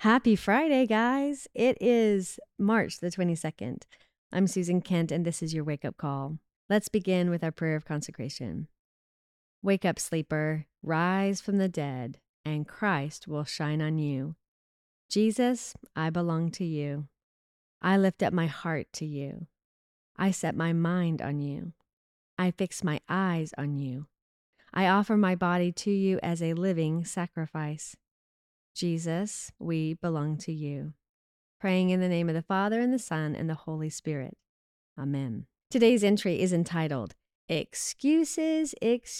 Happy Friday, guys. It is March the 22nd. I'm Susan Kent, and this is your wake up call. Let's begin with our prayer of consecration. Wake up, sleeper, rise from the dead, and Christ will shine on you. Jesus, I belong to you. I lift up my heart to you. I set my mind on you. I fix my eyes on you. I offer my body to you as a living sacrifice. Jesus, we belong to you. Praying in the name of the Father, and the Son, and the Holy Spirit. Amen. Today's entry is entitled, Excuses,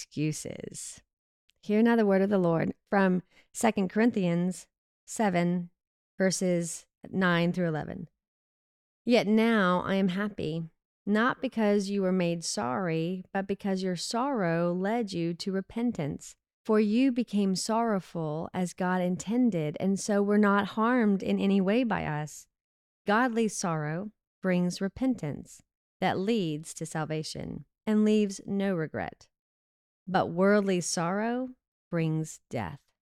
Excuses. Hear now the word of the Lord from 2 Corinthians 7, verses 9 through 11. Yet now I am happy, not because you were made sorry, but because your sorrow led you to repentance. For you became sorrowful as God intended, and so were not harmed in any way by us. Godly sorrow brings repentance that leads to salvation and leaves no regret. But worldly sorrow brings death.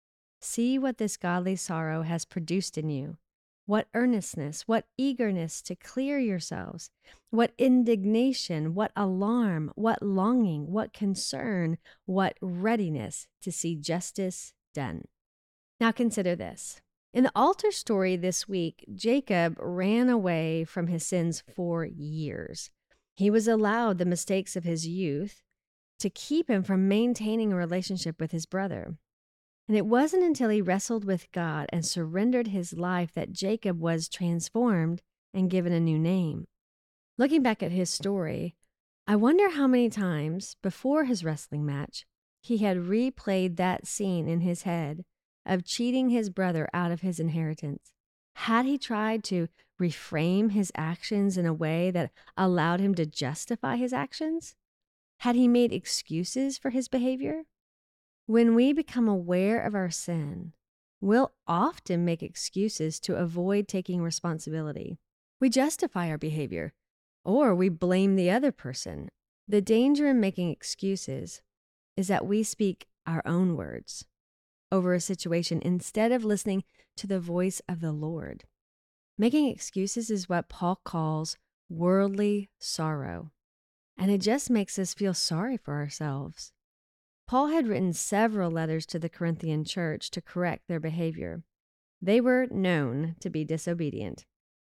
See what this godly sorrow has produced in you. What earnestness, what eagerness to clear yourselves, what indignation, what alarm, what longing, what concern, what readiness to see justice done. Now consider this. In the altar story this week, Jacob ran away from his sins for years. He was allowed the mistakes of his youth to keep him from maintaining a relationship with his brother. And it wasn't until he wrestled with God and surrendered his life that Jacob was transformed and given a new name. Looking back at his story, I wonder how many times before his wrestling match he had replayed that scene in his head of cheating his brother out of his inheritance. Had he tried to reframe his actions in a way that allowed him to justify his actions? Had he made excuses for his behavior? When we become aware of our sin, we'll often make excuses to avoid taking responsibility. We justify our behavior, or we blame the other person. The danger in making excuses is that we speak our own words over a situation instead of listening to the voice of the Lord. Making excuses is what Paul calls worldly sorrow, and it just makes us feel sorry for ourselves. Paul had written several letters to the Corinthian church to correct their behavior. They were known to be disobedient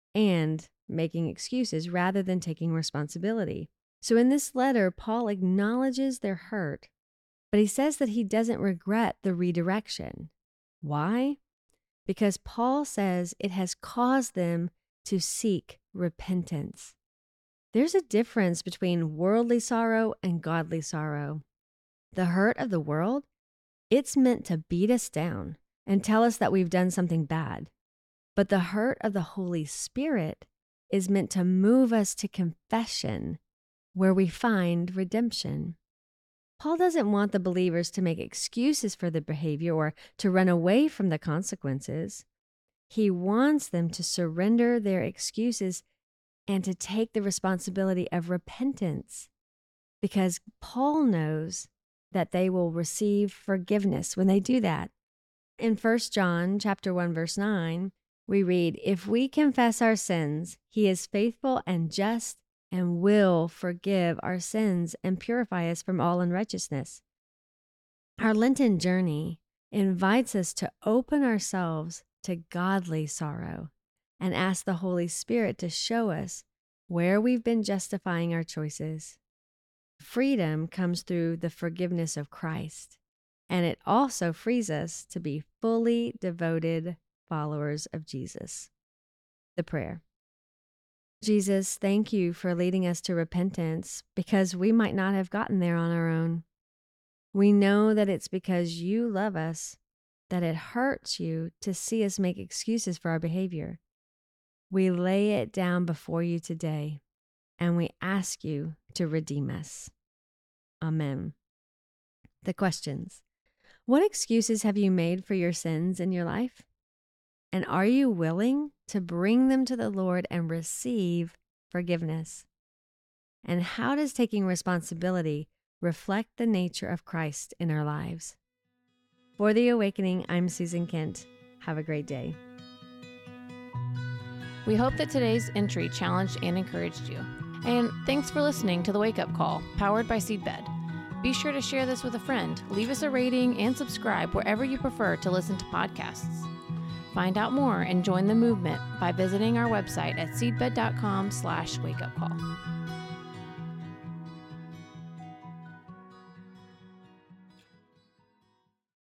and making excuses rather than taking responsibility. So in this letter, Paul acknowledges their hurt, but he says that he doesn't regret the redirection. Why? Because Paul says it has caused them to seek repentance. There's a difference between worldly sorrow and godly sorrow. The hurt of the world, it's meant to beat us down and tell us that we've done something bad. But the hurt of the Holy Spirit is meant to move us to confession, where we find redemption. Paul doesn't want the believers to make excuses for their behavior or to run away from the consequences. He wants them to surrender their excuses and to take the responsibility of repentance, because Paul knows that they will receive forgiveness when they do that. In 1 John chapter 1, verse 9, we read, "If we confess our sins, he is faithful and just and will forgive our sins and purify us from all unrighteousness." Our Lenten journey invites us to open ourselves to godly sorrow and ask the Holy Spirit to show us where we've been justifying our choices. Freedom comes through the forgiveness of Christ, and it also frees us to be fully devoted followers of Jesus. The prayer. Jesus, thank you for leading us to repentance, because we might not have gotten there on our own. We know that it's because you love us that it hurts you to see us make excuses for our behavior. We lay it down before you today, and we ask you to redeem us. Amen. The questions. What excuses have you made for your sins in your life? And are you willing to bring them to the Lord and receive forgiveness? And how does taking responsibility reflect the nature of Christ in our lives? For The Awakening, I'm Susan Kent. Have a great day. We hope that today's entry challenged and encouraged you. And thanks for listening to The Wake Up Call, powered by Seedbed. Be sure to share this with a friend, leave us a rating, and subscribe wherever you prefer to listen to podcasts. Find out more and join the movement by visiting our website at seedbed.com/wakeupcall.